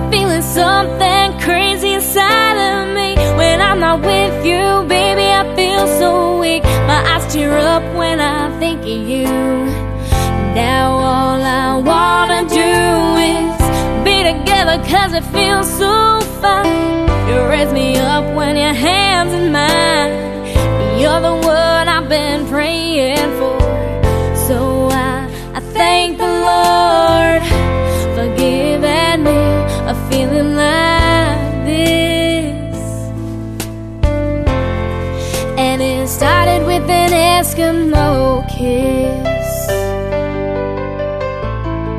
feeling something crazy inside of me. When I'm not with you, baby, I feel so weak. My eyes tear up when I think of you. Now all I wanna do is be together, 'cause it feels so fine. You raise me up when your hand's in mine. You're the one I've been praying for. So I thank the Lord for giving me a feeling like this. And it started with an Eskimo kiss.